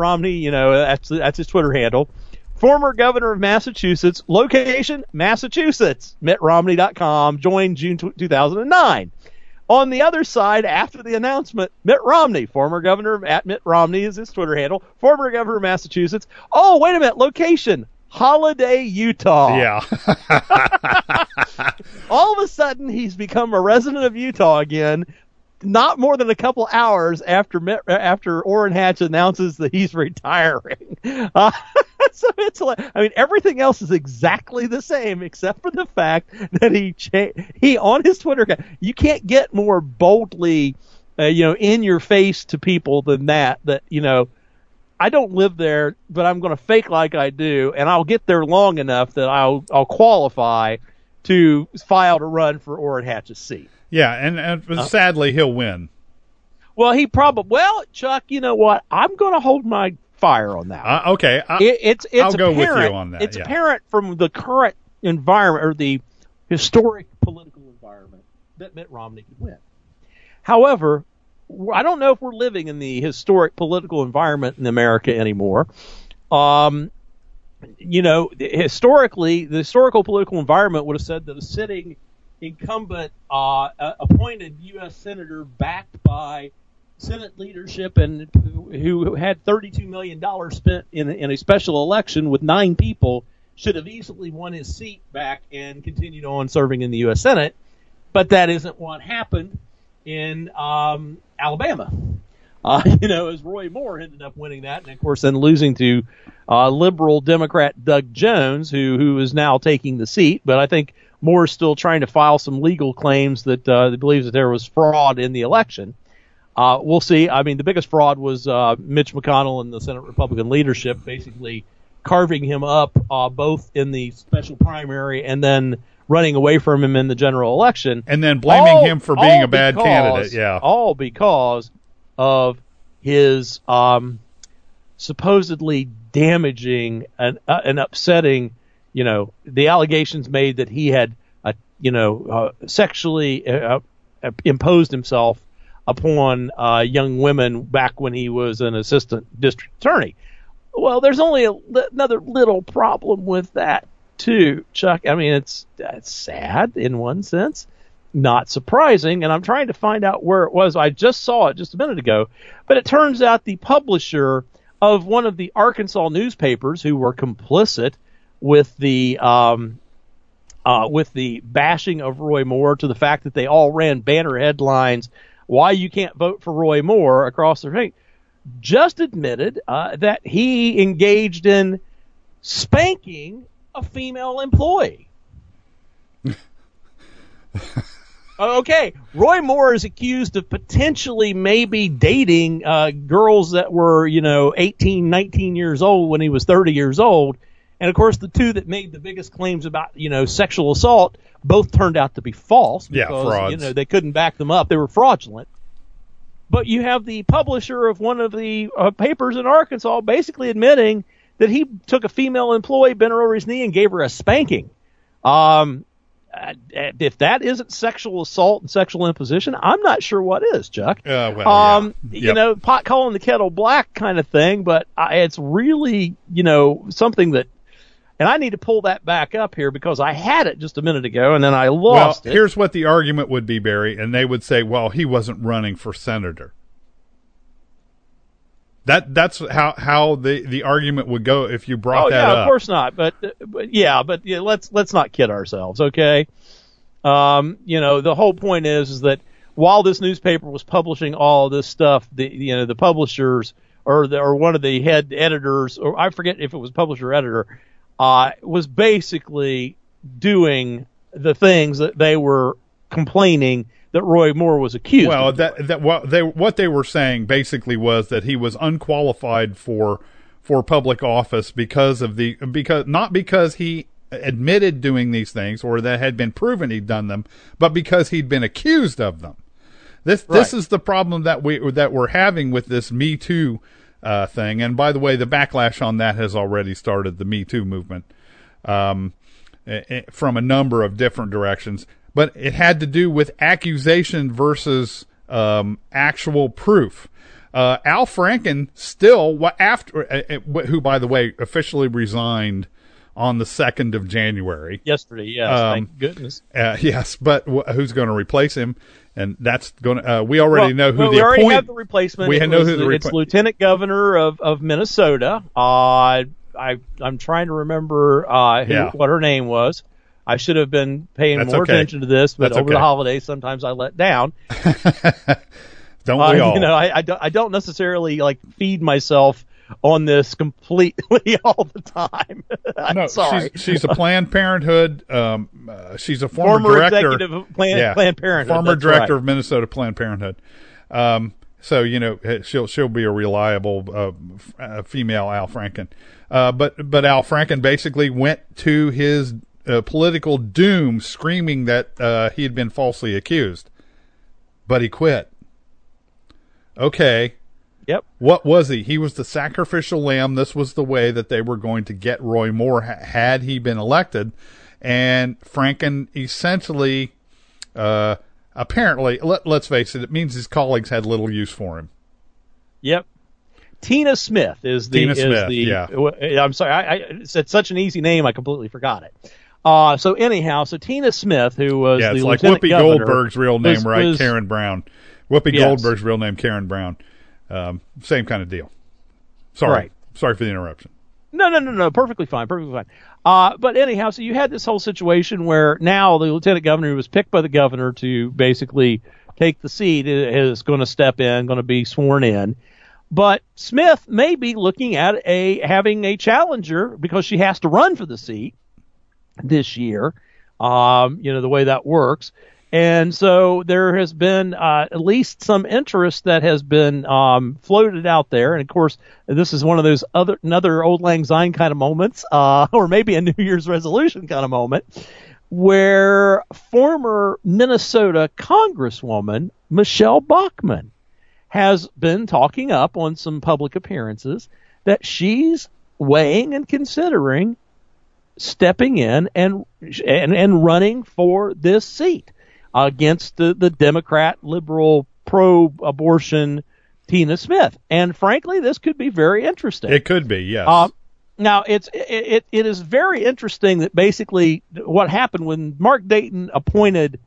that's his Twitter handle. Former governor of Massachusetts, location Massachusetts, MittRomney.com, joined June 2009. On the other side, after the announcement, Mitt Romney, former governor at Mitt Romney is his Twitter handle, former governor of Massachusetts. Oh, wait a minute, location, Holiday, Utah. Yeah. All of a sudden, he's become a resident of Utah again, not more than a couple hours after Orrin Hatch announces that he's retiring. So everything else is exactly the same except for the fact that he on his Twitter account, you can't get more boldly, in your face to people than that, I don't live there, but I'm going to fake like I do, and I'll get there long enough that I'll qualify to file to run for Orrin Hatch's seat. Yeah, and sadly, he'll win. Well, Chuck, you know what? I'm going to hold my fire on that. Okay. I'll go with you on that. It's apparent from the current environment, or the historic political environment, that Mitt Romney could win. However, I don't know if we're living in the historic political environment in America anymore. Historically, the historical political environment would have said that a sitting incumbent appointed U.S. senator backed by Senate leadership and who had $32 million spent in a special election with 9 people should have easily won his seat back and continued on serving in the U.S. Senate. But that isn't what happened in Alabama. As Roy Moore ended up winning that, and of course then losing to liberal Democrat Doug Jones, who is now taking the seat. But I think Moore is still trying to file some legal claims that he believes that there was fraud in the election. We'll see. I mean, the biggest fraud was Mitch McConnell and the Senate Republican leadership basically carving him up both in the special primary and then running away from him in the general election. And then blaming him for being a bad candidate. Yeah. All because of his supposedly damaging and upsetting, the allegations made that he had, sexually imposed himself upon young women back when he was an assistant district attorney. Well, there's only another little problem with that too, Chuck. I mean, it's sad in one sense. not surprising, and I'm trying to find out where it was. I just saw it just a minute ago, but it turns out the publisher of one of the Arkansas newspapers who were complicit with the bashing of Roy Moore, to the fact that they all ran banner headlines, "Why you can't vote for Roy Moore," across the state, just admitted that he engaged in spanking a female employee. Okay, Roy Moore is accused of potentially maybe dating girls that were, 18, 19 years old when he was 30 years old. And, of course, the two that made the biggest claims about, sexual assault both turned out to be false. Because, frauds. They couldn't back them up. They were fraudulent. But you have the publisher of one of the papers in Arkansas basically admitting that he took a female employee, bent her over his knee, and gave her a spanking. If that isn't sexual assault and sexual imposition, I'm not sure what is, Chuck. Pot calling the kettle black kind of thing, but it's really, something that, and I need to pull that back up here because I had it just a minute ago and then I lost it. Here's what the argument would be, Barry, and they would say, well, he wasn't running for senator. That's how the argument would go if you brought that up. Of course not. But let's not kid ourselves, okay? The whole point is that while this newspaper was publishing all of this stuff, the publishers or one of the head editors, or I forget if it was publisher or editor, was basically doing the things that they were complaining that Roy Moore was accused. Well, what they were saying basically was that he was unqualified for public office because not because he admitted doing these things or that had been proven he'd done them, but because he'd been accused of them. This is the problem that we're having with this Me Too thing. And by the way, the backlash on that has already started, the Me Too movement, from a number of different directions. But it had to do with accusation versus actual proof. Al Franken still, who, by the way, officially resigned on the 2nd of January. Yesterday, yes, thank goodness. Yes, but who's going to replace him? And that's going to, we already know who we already have the replacement. It's Lieutenant Governor of Minnesota. I'm trying to remember what her name was. I should have been paying more attention to this, but over the holidays, sometimes I let down. Don't we all? I don't necessarily feed myself on this completely all the time. I'm sorry. She's a Planned Parenthood. She's a former director executive of Planned Parenthood. Former director of Minnesota Planned Parenthood. So she'll be a reliable female Al Franken. But Al Franken basically went to his political doom screaming that he had been falsely accused, but he quit. Okay. Yep. What was he? He was the sacrificial lamb. This was the way that they were going to get Roy Moore had he been elected. And Franken essentially, apparently, let's face it, it means his colleagues had little use for him. Yep. Tina Smith is the. Yeah. I'm sorry, I said such an easy name, I completely forgot it. So Tina Smith, who was the it's like Lieutenant Whoopi Governor, Goldberg's real name, right? Karen Brown. Whoopi Goldberg's real name, Karen Brown. Same kind of deal. Sorry. Right. Sorry for the interruption. No. Perfectly fine. But anyhow, so you had this whole situation where now the Lieutenant Governor, who was picked by the governor to basically take the seat, is going to step in, going to be sworn in. But Smith may be looking at having a challenger because she has to run for the seat this year. The way that works. And so there has been at least some interest that has been floated out there. And of course, this is one of those another Auld Lang Syne kind of moments, or maybe a New Year's resolution kind of moment, where former Minnesota Congresswoman Michelle Bachmann has been talking up on some public appearances that she's weighing and considering stepping in and running for this seat against the Democrat, liberal, pro-abortion Tina Smith. And frankly, this could be very interesting. It could be, yes. Now, it is very interesting that basically what happened when Mark Dayton appointed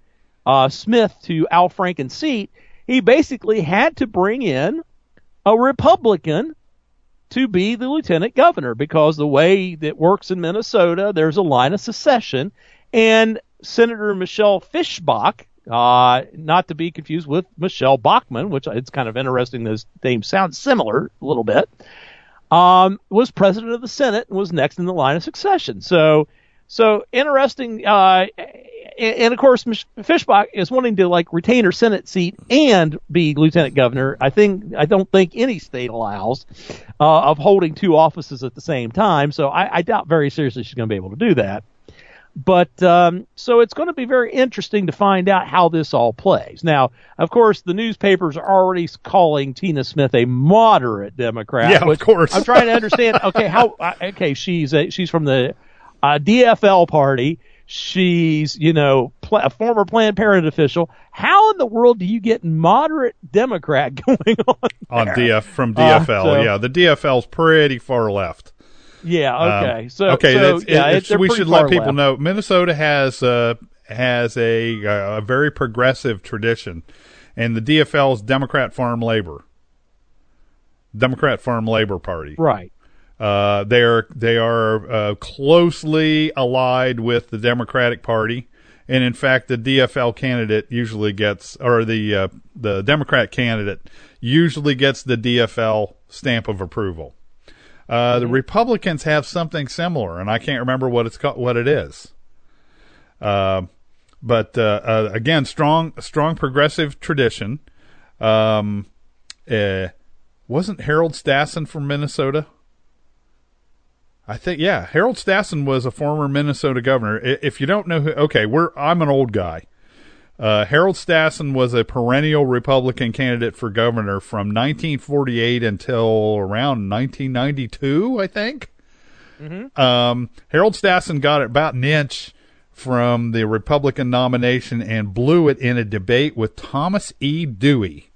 Smith to Al Franken's seat, he basically had to bring in a Republican to be the lieutenant governor, because the way that works in Minnesota, there's a line of secession, and Senator Michelle Fischbach, not to be confused with Michelle Bachmann, which it's kind of interesting, those names sound similar a little bit, was president of the Senate and was next in the line of succession. So interesting, and of course, Fischbach is wanting to retain her Senate seat and be lieutenant governor. I don't think any state allows of holding two offices at the same time. So I doubt very seriously she's going to be able to do that. But so it's going to be very interesting to find out how this all plays. Now, of course, the newspapers are already calling Tina Smith a moderate Democrat. Yeah, of course. I'm trying to understand. Okay, she's from the DFL party. She's, a former Planned Parenthood official. How in the world do you get moderate Democrat going on there? From DFL? Yeah, the DFL's pretty far left. Yeah. Okay. We should let people know Minnesota has a very progressive tradition, and the DFL's Democrat Farm Labor Party. Right. They are closely allied with the Democratic Party, and in fact, the DFL candidate usually gets, or the Democrat candidate usually gets the DFL stamp of approval. The Republicans have something similar, and I can't remember what it is. But again, strong progressive tradition. Wasn't Harold Stassen from Minnesota? I think, yeah, Harold Stassen was a former Minnesota governor. If you don't know who, I'm an old guy. Harold Stassen was a perennial Republican candidate for governor from 1948 until around 1992, I think. Mm-hmm. Harold Stassen got about an inch from the Republican nomination and blew it in a debate with Thomas E. Dewey.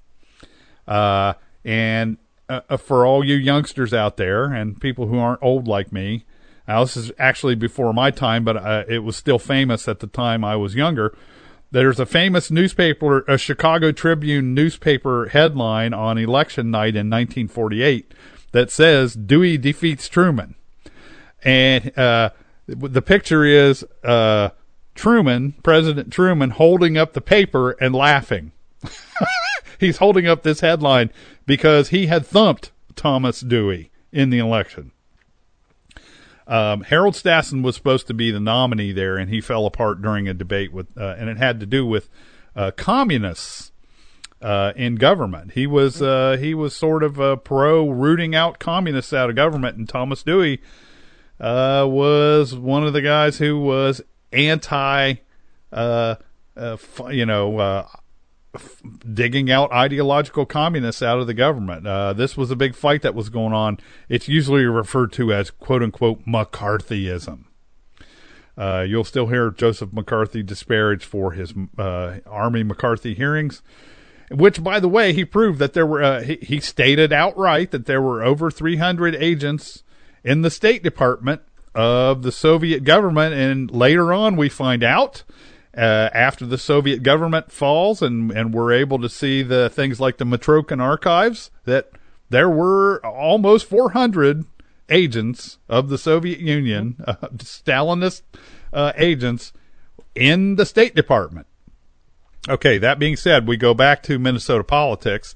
And for all you youngsters out there and people who aren't old like me, now this is actually before my time, but it was still famous at the time I was younger. There's a famous newspaper, a Chicago Tribune newspaper headline on election night in 1948 that says Dewey defeats Truman. And the picture is President Truman, holding up the paper and laughing. He's holding up this headline because he had thumped Thomas Dewey in the election. Harold Stassen was supposed to be the nominee there, and he fell apart during a debate with, and it had to do with communists in government. He was sort of pro rooting out communists out of government, and Thomas Dewey was one of the guys who was anti, digging out ideological communists out of the government. This was a big fight that was going on. It's usually referred to as quote-unquote McCarthyism. You'll still hear Joseph McCarthy disparaged for his Army McCarthy hearings, which, by the way, he proved that there were, he stated outright that there were over 300 agents in the State Department of the Soviet government, and later on we find out after the Soviet government falls and we're able to see the things like the Matrokin archives, that there were almost 400 agents of the Soviet Union, Stalinist agents in the State Department. Okay, that being said, we go back to Minnesota politics.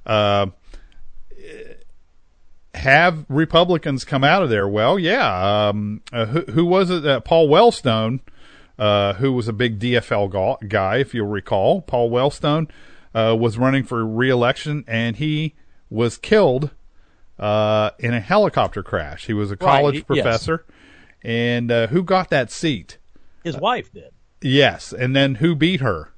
Have Republicans come out of there? Well, yeah. Who was it? Paul Wellstone, who was a big DFL guy, if you'll recall. Paul Wellstone was running for re-election, and he was killed in a helicopter crash. He was a college professor. Yes. And who got that seat? His wife did. Yes, and then who beat her?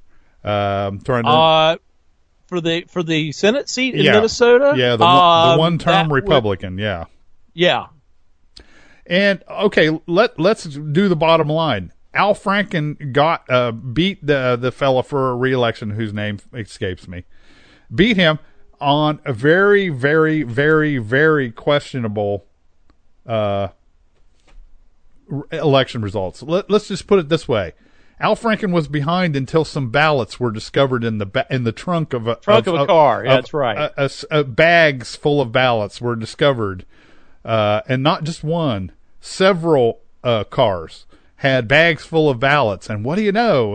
For the Senate seat in Minnesota? Yeah, the one-term Republican, yeah. Yeah. And, okay, let's do the bottom line. Al Franken beat the fella for a re-election whose name escapes me. Beat him on a very, very, very, very questionable election results. Let's just put it this way. Al Franken was behind until some ballots were discovered in the trunk of a car. That's right. Bags full of ballots were discovered, and not just one. Several cars had bags full of ballots, and what do you know?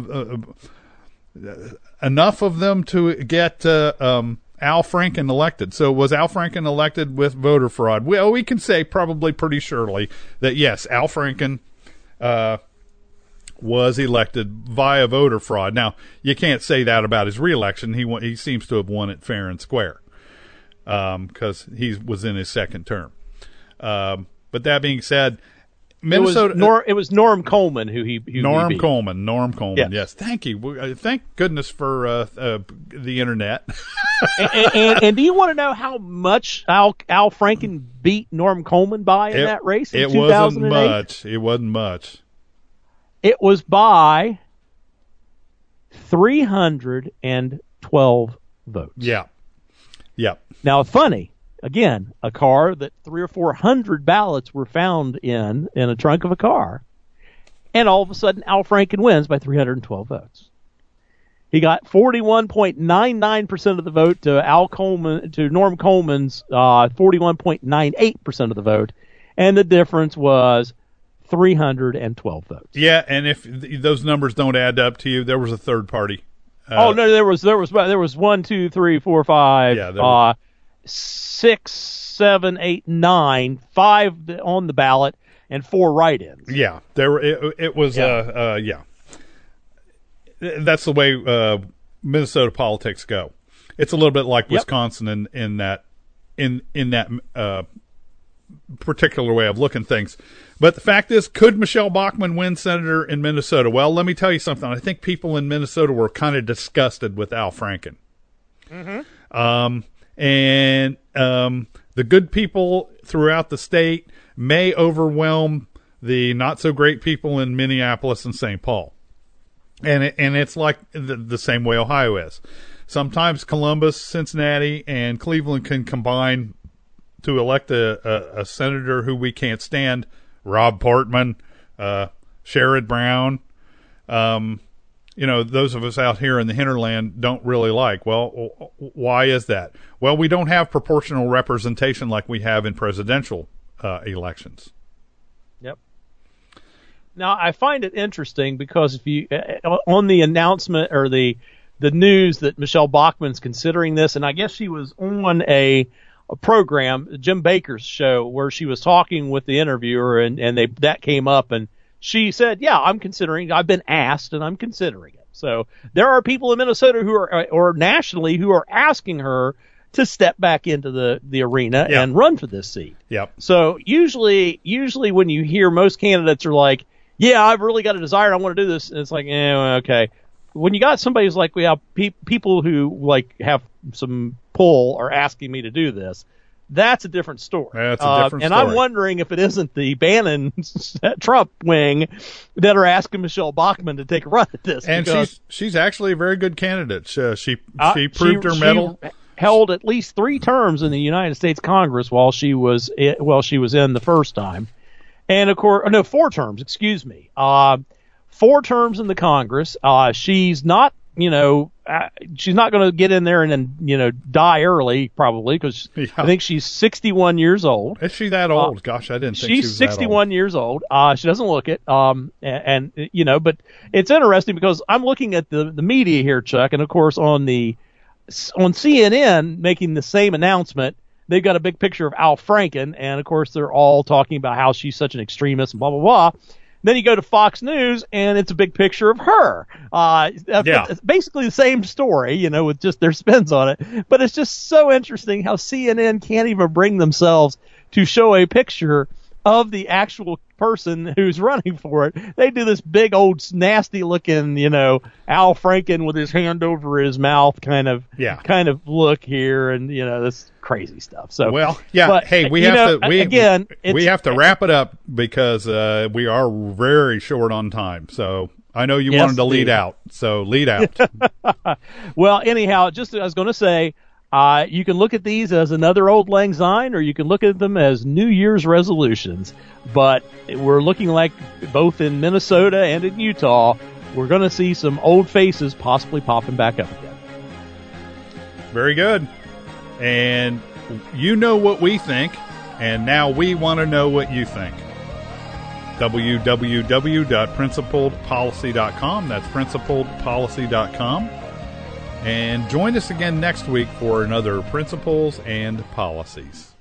Enough of them to get Al Franken elected. So was Al Franken elected with voter fraud? Well, we can say probably pretty surely that yes, Al Franken was elected via voter fraud. Now, you can't say that about his reelection. He seems to have won it fair and square because he was in his second term. But that being said, Minnesota. It was Norm Coleman who he Norm beat. Coleman. Yes. Thank you. Thank goodness for the internet. and do you want to know how much Al Franken beat Norm Coleman by in that race in 2008? It wasn't much. It was by 312 votes. Yeah. Now, funny. Again, a car that 300 or 400 ballots were found in a trunk of a car, and all of a sudden Al Franken wins by 312 votes. He got 41.99% of the vote to Norm Coleman's 41.98% of the vote, and the difference was 312 votes. Yeah, and if those numbers don't add up to you, there was a third party. No, there was 1, 2, 3, 4, 5. 6, 7, 8, 9, 5 on the ballot, and 4 write-ins. Yeah, it was. Yeah, that's the way Minnesota politics go. It's a little bit like Wisconsin in that particular way of looking things. But the fact is, could Michelle Bachmann win senator in Minnesota? Well, let me tell you something. I think people in Minnesota were kind of disgusted with Al Franken. Mm-hmm. And the good people throughout the state may overwhelm the not so great people in Minneapolis and St. Paul. And it's like the same way Ohio is. Sometimes Columbus, Cincinnati, and Cleveland can combine to elect a senator who we can't stand, Rob Portman, Sherrod Brown. Those of us out here in the hinterland don't really like. Well, why is that? Well, we don't have proportional representation like we have in presidential elections. Yep. Now, I find it interesting because if you on the announcement or the news that Michelle Bachmann's considering this, and I guess she was on a program, Jim Baker's show, where she was talking with the interviewer, and that came up, and she said, yeah, I've been asked and I'm considering it. So there are people in Minnesota who are, or nationally, who are asking her to step back into the arena and run for this seat. Yep. So usually when you hear most candidates are like, yeah, I've really got a desire and I want to do this. And it's like, okay. When you got somebody who's like, we have people who like have some pull are asking me to do this, that's a different story. That's a different and story. I'm wondering if it isn't the Bannon Trump wing that are asking Michelle Bachmann to take a run at this. And she's actually a very good candidate. She proved her mettle. She held at least 3 terms in the United States Congress while she was in the first time, and of course, 4 terms. Excuse me, 4 terms in the Congress. She's not. She's not going to get in there and then, die early, probably, because I think she's 61 years old. Is she that old? Gosh, I didn't think she was that old. She's 61 years old. She doesn't look it. But it's interesting because I'm looking at the media here, Chuck, and of course on CNN making the same announcement, they've got a big picture of Al Franken, and of course they're all talking about how she's such an extremist and blah, blah, blah. Then you go to Fox News, and it's a big picture of her. It's basically the same story, with just their spins on it. But it's just so interesting how CNN can't even bring themselves to show a picture of the actual person who's running for it. They do this big old nasty looking, Al Franken with his hand over his mouth kind of look here, and this crazy stuff. So but, hey, we have to wrap it up because we are very short on time. So I know you wanted to lead out, so lead out. Well, anyhow, just I was going to say. You can look at these as another Auld Lang Syne, or you can look at them as New Year's resolutions. But we're looking like both in Minnesota and in Utah, we're going to see some old faces possibly popping back up again. Very good. And you know what we think, and now we want to know what you think. www.principledpolicy.com. That's principledpolicy.com. And join us again next week for another Principles and Policies.